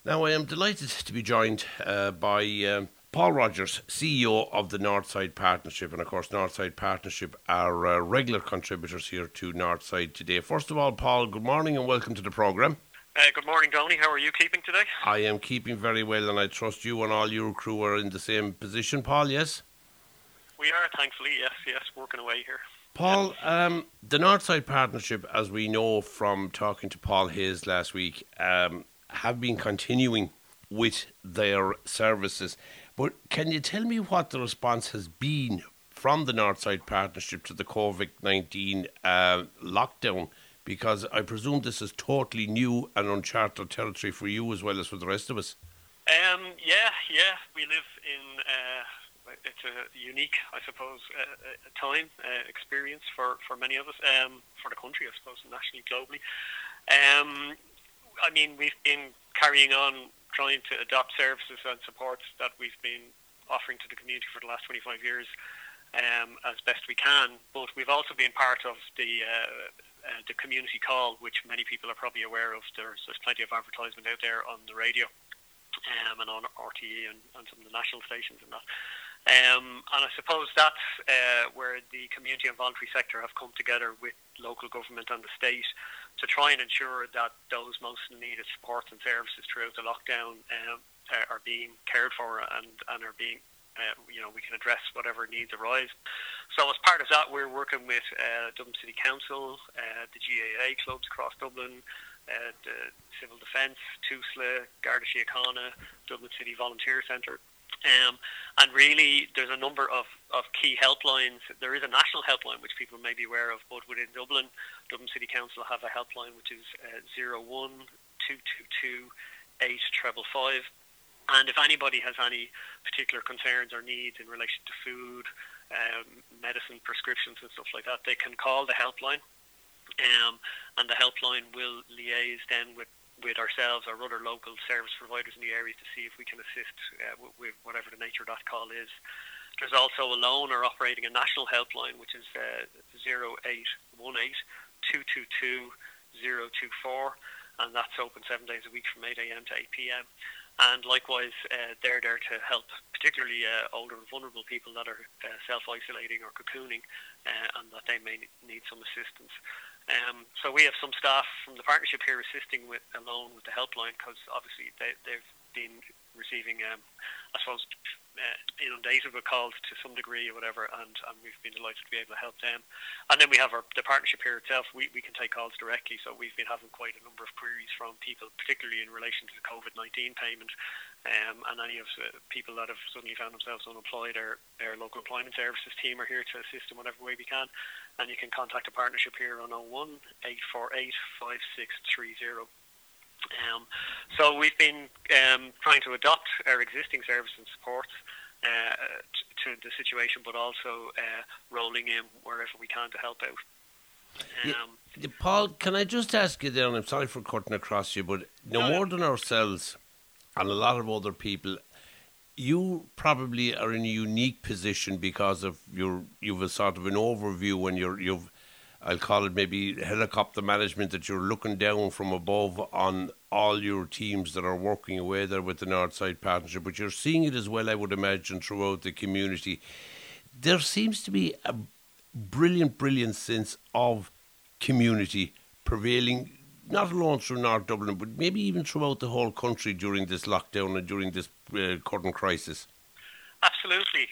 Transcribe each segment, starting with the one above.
Now, I am delighted to be joined by Paul Rogers, CEO of the Northside Partnership. And of course, Northside Partnership are regular contributors here to Northside today. First of all, Paul, good morning and welcome to the programme. Good morning, Tony. How are you keeping today? I am keeping very well, and I trust you and all your crew are in the same position, Paul, yes? We are, thankfully, yes, working away here. Paul, the Northside Partnership, as we know from talking to Paul Hayes last week, have been continuing with their services. But can you tell me what the response has been from the Northside Partnership to the COVID-19 lockdown? Because I presume this is totally new and uncharted territory for you as well as for the rest of us. Yeah. We live in it's a unique, I suppose, time experience for many of us, for the country, I suppose, nationally, globally. We've been carrying on trying to adopt services and supports that we've been offering to the community for the last 25 years as best we can. But we've also been part of the community call, which many people are probably aware of. There's plenty of advertisement out there on the radio and on RTE and some of the national stations and that. And I suppose that's where the community and voluntary sector have come together with local government and the state to try and ensure that those most needed supports and services throughout the lockdown are being cared for and are being, we can address whatever needs arise. So as part of that, we're working with Dublin City Council, the GAA clubs across Dublin, the Civil Defence, TUSLA, Garda Síochána, Dublin City Volunteer Centre. And really, there's a number of key helplines. There is a national helpline which people may be aware of, but within Dublin City Council have a helpline which is 01 222 8555. And if anybody has any particular concerns or needs in relation to food, medicine, prescriptions and stuff like that, they can call the helpline. And the helpline will liaise then with ourselves or other local service providers in the area to see if we can assist with whatever the nature of that call is. There's also a loan or operating a national helpline, which is 0818 222 024, and that's open 7 days a week from 8 a.m. to 8 p.m. And likewise, they're there to help particularly older and vulnerable people that are self-isolating or cocooning and that they may need some assistance. So we have some staff from the partnership here assisting alone with the helpline, because obviously they've been receiving, inundated with calls to some degree or whatever, and we've been delighted to be able to help them. And then we have the partnership here itself. We can take calls directly, so we've been having quite a number of queries from people, particularly in relation to the COVID-19 payment, and any of the people that have suddenly found themselves unemployed. Our local employment services team are here to assist in whatever way we can, and you can contact the partnership here on 01 848 5630. So we've been trying to adopt our existing service and support to the situation, but also rolling in wherever we can to help out. Paul, can I just ask you there, and I'm sorry for cutting across you, but more than ourselves and a lot of other people, you probably are in a unique position because of you've a sort of an overview and you've I'll call it maybe helicopter management, that you're looking down from above on all your teams that are working away there with the Northside Partnership, but you're seeing it as well, I would imagine, throughout the community. There seems to be a brilliant sense of community prevailing, not alone through North Dublin, but maybe even throughout the whole country during this lockdown and during this current crisis. Absolutely.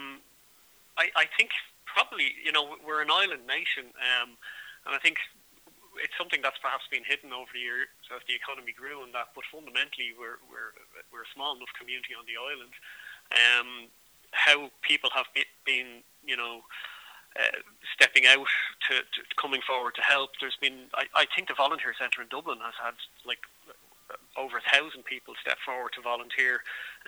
I think probably, we're an island nation, and I think it's something that's perhaps been hidden over the years as the economy grew and that, but fundamentally we're a small enough community on the island. How people have been, stepping out to coming forward to help. There's been, I think the Volunteer Centre in Dublin has had over 1,000 people step forward to volunteer.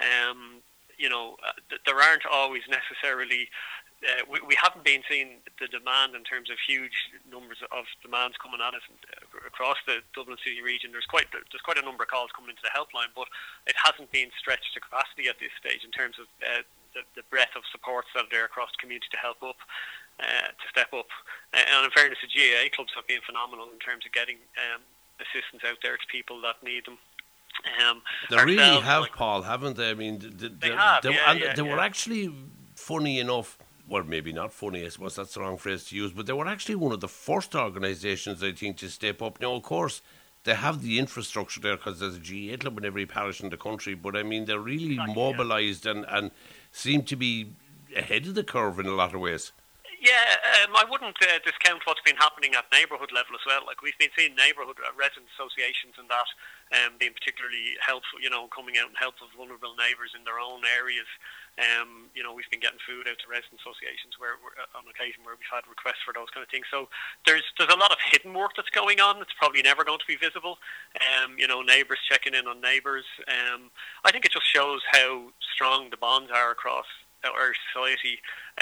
There aren't always necessarily we haven't been seeing the demand in terms of huge numbers of demands coming at us across the Dublin City region. There's quite a number of calls coming into the helpline, but it hasn't been stretched to capacity at this stage in terms of the breadth of supports that are there across the community to help up, to step up. And in fairness, the GAA clubs have been phenomenal in terms of getting assistance out there to people that need them. They really Ourselves, have, like, Paul, haven't they? I mean, they have, they were actually, funny enough, well, maybe not funny, I suppose that's the wrong phrase to use, but they were actually one of the first organisations, I think, to step up. Now, of course, they have the infrastructure there because there's a GAA club in every parish in the country, but I mean, they're really mobilised and seem to be ahead of the curve in a lot of ways. Yeah, I wouldn't discount what's been happening at neighbourhood level as well. Like, we've been seeing neighbourhood resident associations and that being particularly helpful, coming out and helping vulnerable neighbours in their own areas. We've been getting food out to resident associations where on occasion where we've had requests for those kind of things. So there's a lot of hidden work that's going on. It's probably never going to be visible. Neighbours checking in on neighbours. I think it just shows how strong the bonds are across our society.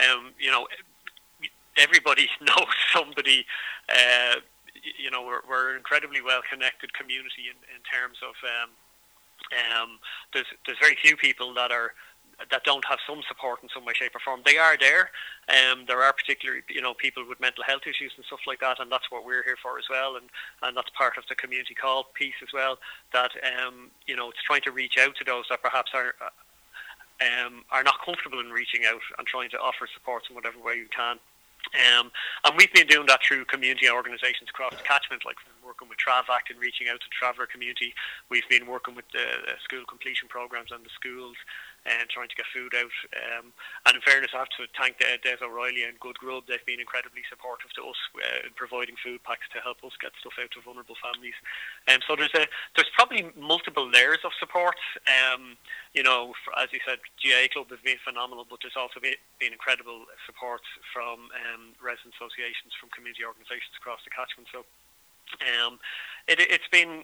Everybody knows somebody. We're an incredibly well-connected community in terms of there's very few people that don't have some support in some way, shape or form. They are there. There are particularly people with mental health issues and stuff like that, and that's what we're here for as well. And that's part of the community call piece as well. That it's trying to reach out to those that perhaps are not comfortable in reaching out and trying to offer support in whatever way you can. And we've been doing that through community organisations across the catchment, like working with TravAct and reaching out to the traveller community. We've been working with the school completion programmes and the schools and trying to get food out. And in fairness, I have to thank Des O'Reilly and Good Grub. They've been incredibly supportive to us in providing food packs to help us get stuff out to vulnerable families. So there's probably multiple layers of support. As you said, GAA Club has been phenomenal, but there's also been incredible support from resident associations, from community organisations across the catchment. So it's been,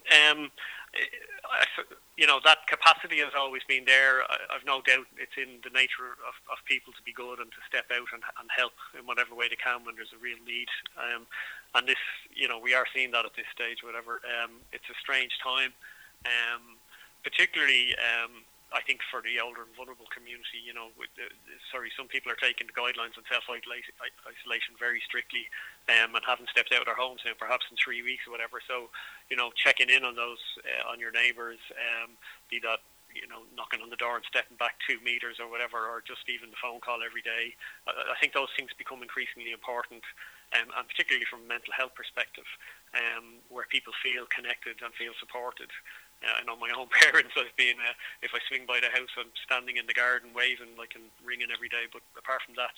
that capacity has always been there. I've no doubt it's in the nature of people to be good and to step out and help in whatever way they can when there's a real need. And this, we are seeing that at this stage, whatever. It's a strange time, particularly I think for the older and vulnerable community. Some people are taking the guidelines on self-isolation very strictly and haven't stepped out of their homes now perhaps in 3 weeks or whatever. So, checking in on those, on your neighbours, be that, knocking on the door and stepping back 2 meters or whatever, or just even the phone call every day. I think those things become increasingly important, and particularly from a mental health perspective, where people feel connected and feel supported. I know my own parents, I've been, if I swing by the house, I'm standing in the garden waving, like, and ringing every day. But apart from that,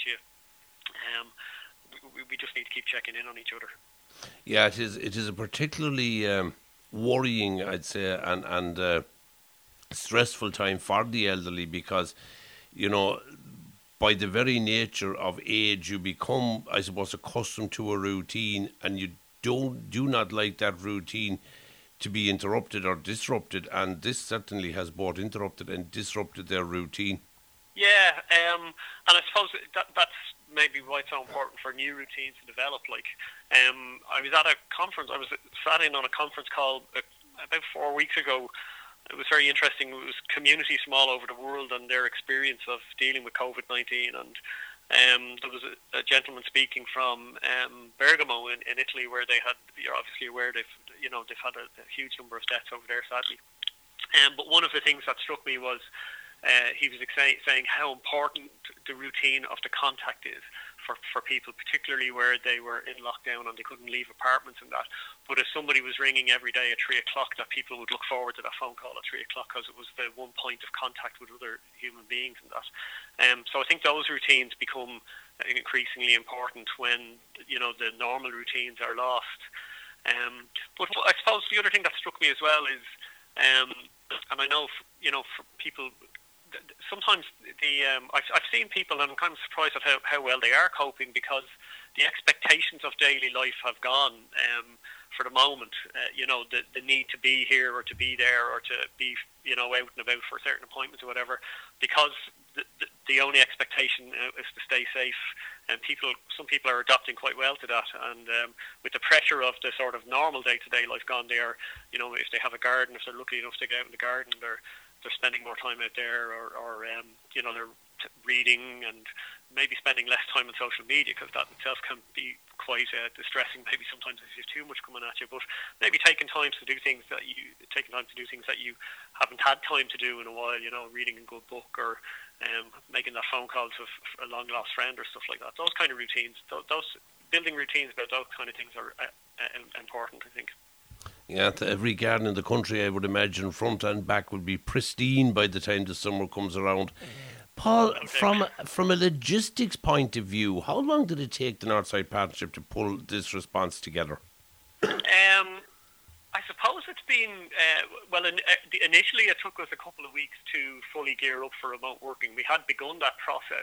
we just need to keep checking in on each other. Yeah, it is a particularly worrying, I'd say, and stressful time for the elderly because, by the very nature of age, you become, I suppose, accustomed to a routine, and you do not like that routine to be interrupted or disrupted, and this certainly has both interrupted and disrupted their routine. Yeah, and I suppose that's maybe why it's so important for new routines to develop. Like, I was at a conference, I was sat in on a conference call about 4 weeks ago. It was very interesting. It was communities from all over the world and their experience of dealing with COVID-19, and there was a gentleman speaking from Bergamo in Italy, where they had, you're obviously aware, they've had a huge number of deaths over there, sadly. But one of the things that struck me was he was saying how important the routine of the contact is for people, particularly where they were in lockdown and they couldn't leave apartments and that. But if somebody was ringing every day at 3 o'clock, that people would look forward to that phone call at 3 o'clock because it was the one point of contact with other human beings and that. So I think those routines become increasingly important when, the normal routines are lost. But I suppose the other thing that struck me as well is, and I know, for people, sometimes I've seen people, and I'm kind of surprised at how well they are coping, because the expectations of daily life have gone for the moment. The need to be here or to be there or to be out and about for certain appointments or whatever, because the only expectation is to stay safe. And some people are adapting quite well to that, and with the pressure of the sort of normal day-to-day life gone, they are, if they have a garden, if they're lucky enough to get out in the garden, they're spending more time out there, or they're reading and maybe spending less time on social media, because that itself can be quite distressing. Maybe sometimes if you have too much coming at you, but maybe taking time to do things that you haven't had time to do in a while. Reading a good book or making that phone call to a long lost friend or stuff like that. Those kind of routines, those building routines about those kind of things are important, I think. Yeah, every garden in the country, I would imagine, front and back will be pristine by the time the summer comes around. Paul, from a logistics point of view, how long did it take the Northside Partnership to pull this response together? I suppose it's been, initially it took us a couple of weeks to fully gear up for remote working. We had begun that process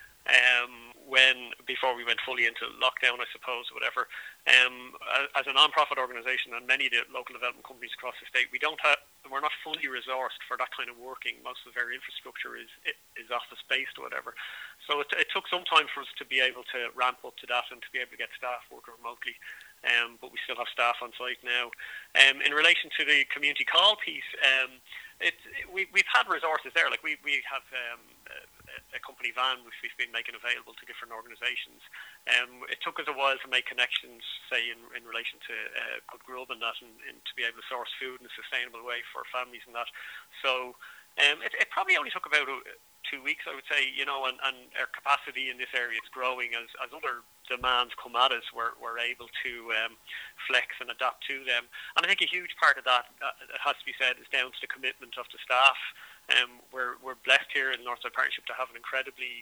before we went fully into lockdown, I suppose, whatever. As a non-profit organisation and many of the local development companies across the state, we're not fully resourced for that kind of working. Most of our infrastructure is office-based or whatever. So it took some time for us to be able to ramp up to that and to be able to get staff working remotely. But we still have staff on site now. In relation to the community call piece, we've had resources there. Like we have a company van which we've been making available to different organisations. It took us a while to make connections, say in relation to Good Grub and that, and to be able to source food in a sustainable way for families and that. So it probably only took about 2 weeks, I would say, and our capacity in this area is growing as other demands come at us. We're able to flex and adapt to them. And I think a huge part of that, it has to be said, is down to the commitment of the staff. We're blessed here in the Northside Partnership to have an incredibly,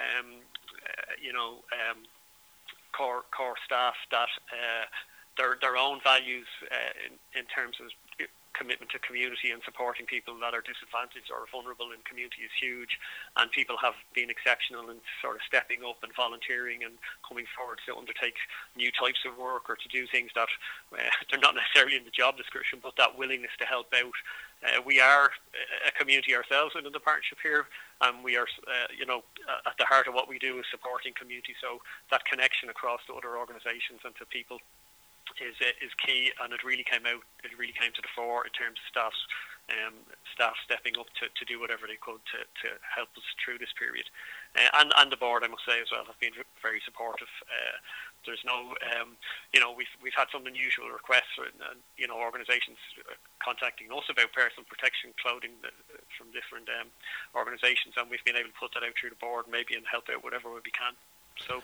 core staff that their own values in terms of commitment to community and supporting people that are disadvantaged or vulnerable in community is huge, and people have been exceptional in sort of stepping up and volunteering and coming forward to undertake new types of work or to do things that they're not necessarily in the job description, but that willingness to help out. We are a community ourselves within the partnership here, and we are, at the heart of what we do is supporting community. So that connection across to other organisations and to people is key, and it really came to the fore in terms of staff stepping up to do whatever they could to help us through this period, and the board, I must say, as well, have been very supportive. There's no, we've had some unusual requests, and organisations contacting us about personal protection clothing from different organisations, and we've been able to put that out through the board, maybe, and help out whatever way we can. So,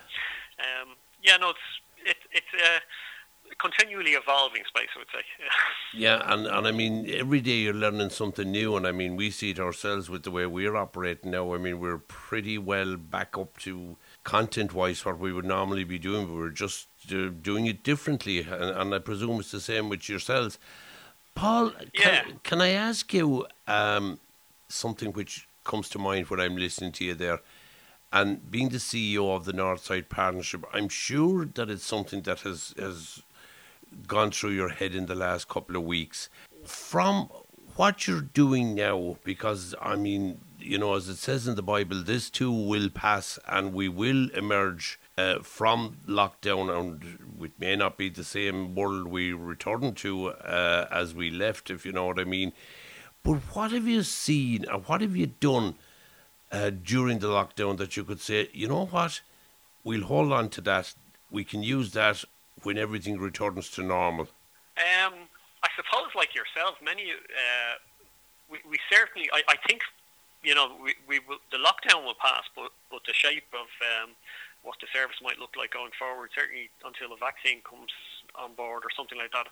it's continually evolving space, I would say. Yeah, and I mean, every day you're learning something new, and I mean, we see it ourselves with the way we're operating now. I mean, we're pretty well back up to content-wise what we would normally be doing, but we're just doing it differently, and I presume it's the same with yourselves. Paul, can I ask you something which comes to mind when I'm listening to you there? And being the CEO of the Northside Partnership, I'm sure that it's something that has gone through your head in the last couple of weeks. From what you're doing now, because, I mean, as it says in the Bible, this too will pass and we will emerge from lockdown, and it may not be the same world we return to as we left, if you know what I mean. But what have you seen and what have you done during the lockdown that you could say, you know what, we'll hold on to that, we can use that when everything returns to normal? I suppose, like yourself, many we certainly, I think, we will, the lockdown will pass, but the shape of what the service might look like going forward, certainly until a vaccine comes on board or something like that,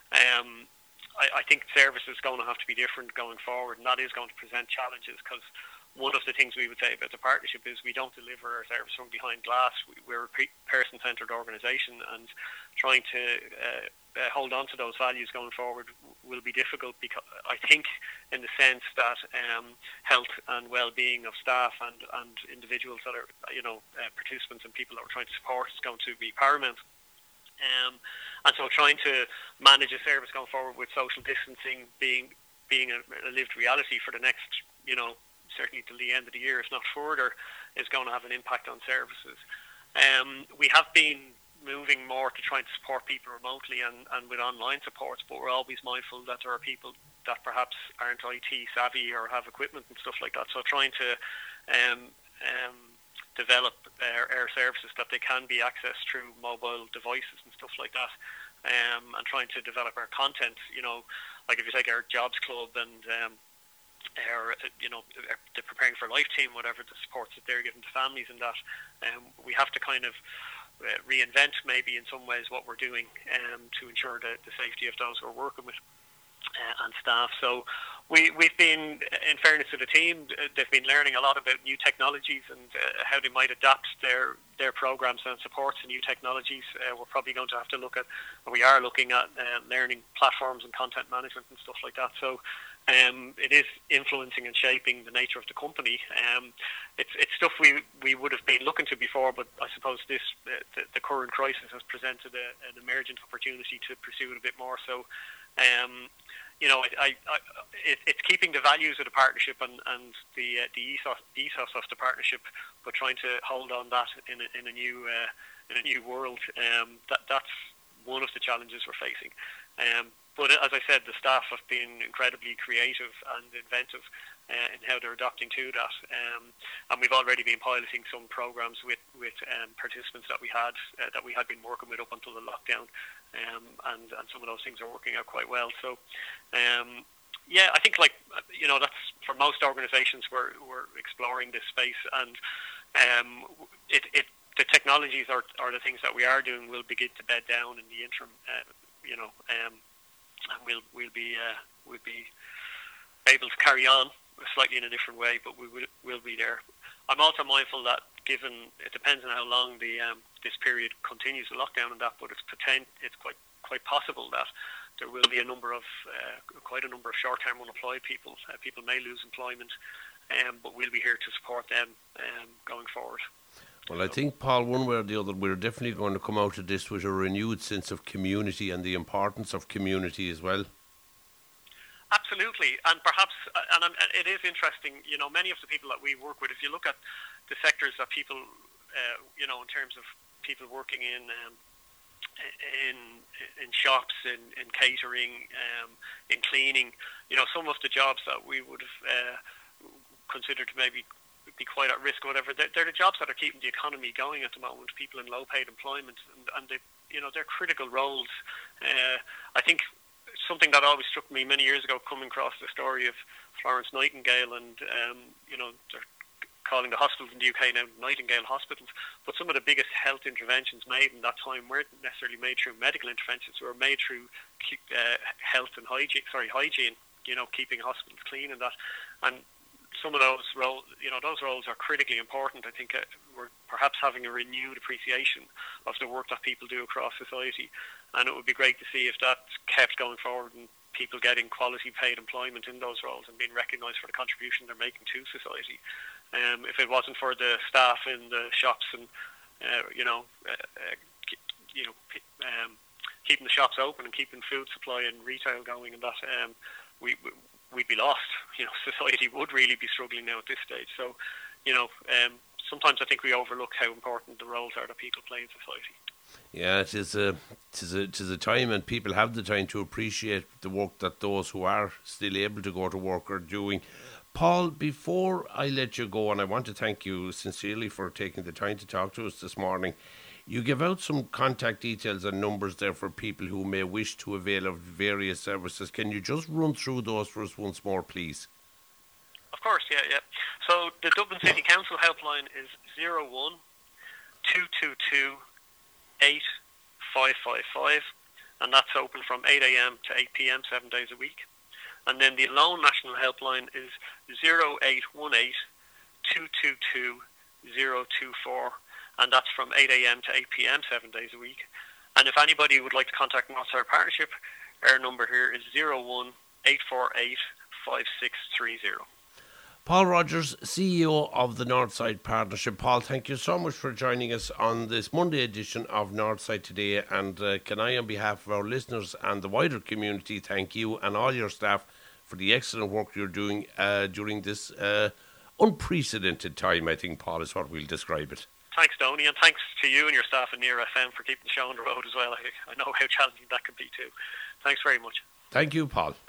I think service is going to have to be different going forward, and that is going to present challenges, because one of the things we would say about the partnership is we don't deliver our service from behind glass. We're a person-centred organisation, and trying to hold on to those values going forward will be difficult, because I think in the sense that health and well-being of staff and individuals that are, participants and people that we're trying to support is going to be paramount. And so trying to manage a service going forward with social distancing being a lived reality for the next, certainly till the end of the year, if not further, is going to have an impact on services. We have been moving more to try and support people remotely and with online supports, but we're always mindful that there are people that perhaps aren't IT savvy or have equipment and stuff like that. So trying to develop air services that they can be accessed through mobile devices and stuff like that, and trying to develop our content. Like if you take our Jobs Club and our, the Preparing for Life team, whatever the supports that they're giving to families and that, we have to kind of reinvent maybe in some ways what we're doing to ensure the safety of those we're working with and staff. So we've been, in fairness to the team, they've been learning a lot about new technologies and how they might adapt their programs and supports to new technologies. We're probably going to have to look at, or we are looking at, learning platforms and content management and stuff like that. So it is influencing and shaping the nature of the company. It's stuff we would have been looking to before, but I suppose the current crisis has presented an emergent opportunity to pursue it a bit more. So, it's keeping the values of the partnership and the ethos of the partnership, but trying to hold on that in a new world. That's one of the challenges we're facing. But as I said, the staff have been incredibly creative and inventive in how they're adapting to that. And we've already been piloting some programs with participants that we had been working with up until the lockdown. And some of those things are working out quite well. So, I think that's for most organisations we're exploring this space, and the technologies are the things that we are doing will begin to bed down in the interim. And we'll be able to carry on slightly in a different way, but we'll be there. I'm also mindful that, given it depends on how long this period continues, the lockdown and that, but it's quite possible that there will be quite a number of short-term unemployed people. People may lose employment, but we'll be here to support them going forward. Well, I think, Paul, one way or the other, we're definitely going to come out of this with a renewed sense of community and the importance of community as well. Absolutely, and perhaps, it is interesting, many of the people that we work with, if you look at the sectors that people, in terms of people working in shops, in catering, in cleaning, some of the jobs that we would have considered to maybe be quite at risk or whatever, they're the jobs that are keeping the economy going at the moment, people in low paid employment, and they're critical roles. I think something that always struck me many years ago, coming across the story of Florence Nightingale, and they're calling the hospitals in the UK now Nightingale hospitals, but some of the biggest health interventions made in that time weren't necessarily made through medical interventions, they were made through health and hygiene, keeping hospitals clean and that. And some of those roles, those roles are critically important. I think we're perhaps having a renewed appreciation of the work that people do across society, and it would be great to see if that's kept going forward and people getting quality paid employment in those roles and being recognised for the contribution they're making to society. If it wasn't for the staff in the shops and keeping the shops open and keeping food supply and retail going and that, we'd be lost. Society would really be struggling now at this stage. So, sometimes I think we overlook how important the roles are that people play in society. Yeah, it is a time, and people have the time to appreciate the work that those who are still able to go to work are doing. Paul, before I let you go, and I want to thank you sincerely for taking the time to talk to us this morning, you give out some contact details and numbers there for people who may wish to avail of various services. Can you just run through those for us once more, please? Of course, yeah. So the Dublin City Council helpline is 01 222 8555, and that's open from 8 a.m. to 8 p.m. 7 days a week. And then the Alone National helpline is 0818 222 024, and that's from 8 a.m. to 8 p.m. 7 days a week. And if anybody would like to contact Northside Partnership, our number here is 01 848 5630. Paul Rogers, CEO of the Northside Partnership. Paul, thank you so much for joining us on this Monday edition of Northside Today. And can I, on behalf of our listeners and the wider community, thank you and all your staff for the excellent work you're doing during this unprecedented time, I think, Paul, is what we'll describe it. Thanks, Donny, and thanks to you and your staff at Near FM for keeping the show on the road as well. I know how challenging that can be too. Thanks very much. Thank you, Paul.